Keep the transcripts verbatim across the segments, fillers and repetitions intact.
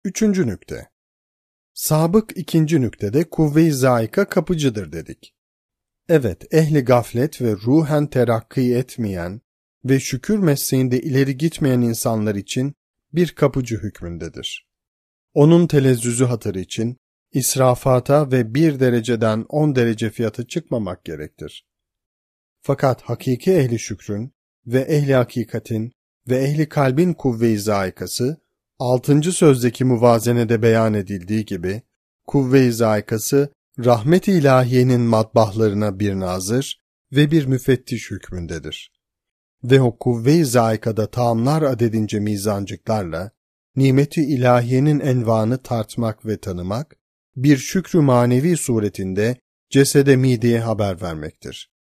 Üçüncü nükte. Sabık ikinci nüktede kuvve-i zâika kapıcıdır dedik. Evet, ehli gaflet ve ruhen terakki etmeyen ve şükür mesleğinde ileri gitmeyen insanlar için bir kapıcı hükmündedir. Onun telezzüzü hatırı için israfata ve bir dereceden on derece fiyatı çıkmamak gerektir. Fakat hakiki ehli şükrün ve ehli hakikatin ve ehli kalbin kuvve-i zâikası, altıncı sözdeki muvazenede beyan edildiği gibi, kuvve-i zâikası, rahmet-i ilahiyenin matbahlarına bir nazır ve bir müfettiş hükmündedir. Ve o kuvve-i zâikada tamlar adedince mizancıklarla, nimet-i ilahiyenin envanı tartmak ve tanımak, bir şükrü manevi suretinde cesede mideye haber vermektir.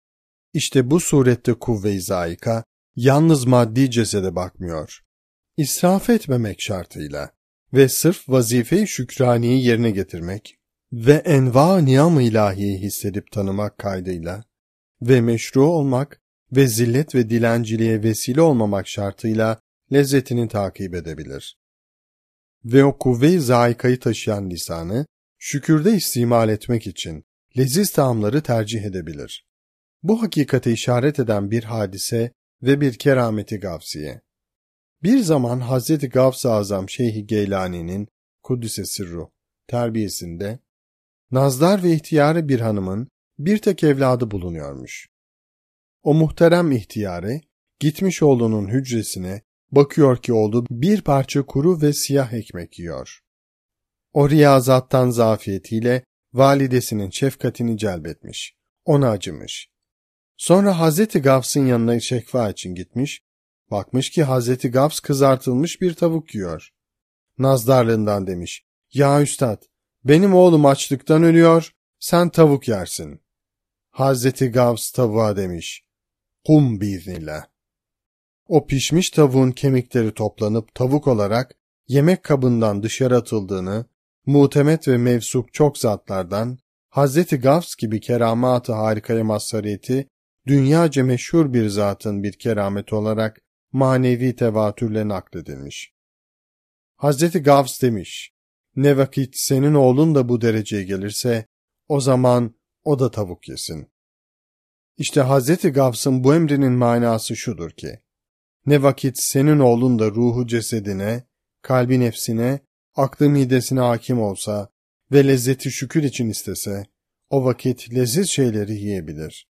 İşte bu surette kuvve-i zâika, yalnız maddi cesede bakmıyor. İsraf etmemek şartıyla ve sırf vazife-i şükraniyi yerine getirmek ve enva niyam-ı ilahiyi hissedip tanımak kaydıyla ve meşru olmak ve zillet ve dilenciliğe vesile olmamak şartıyla lezzetini takip edebilir. Ve o kuvve-i zâikayı taşıyan lisanı, şükürde istimal etmek için leziz taamları tercih edebilir. Bu hakikate işaret eden bir hadise ve bir kerameti gavsiye. Bir zaman Hazreti Gavs-ı Azam Şeyh-i Geylani'nin Kuddise Sirruh terbiyesinde, nazdar ve ihtiyarı bir hanımın bir tek evladı bulunuyormuş. O muhterem ihtiyare, gitmiş oğlunun hücresine, bakıyor ki oğlu bir parça kuru ve siyah ekmek yiyor. O riyazattan zafiyetiyle validesinin şefkatini celbetmiş, ona acımış. Sonra Hazreti Gavs'ın yanına şekva için gitmiş, bakmış ki Hazreti Gavs kızartılmış bir tavuk yiyor. Nazdarlığından demiş, ya üstad, benim oğlum açlıktan ölüyor, sen tavuk yersin. Hazreti Gavs tavuğa demiş, kum biiznillah. O pişmiş tavuğun kemikleri toplanıp tavuk olarak yemek kabından dışarı atıldığını, muhtemet ve mevsup çok zatlardan, Hazreti Gavs gibi keramat-ı harikaya mazhariyeti, dünyaca meşhur bir zatın bir kerameti olarak manevi tevatürle nakledilmiş. Hazreti Gavs demiş, ne vakit senin oğlun da bu dereceye gelirse, o zaman o da tavuk yesin. İşte Hazreti Gavs'ın bu emrinin manası şudur ki, ne vakit senin oğlun da ruhu cesedine, kalbi nefsine, aklı midesine hakim olsa ve lezzeti şükür için istese, o vakit leziz şeyleri yiyebilir.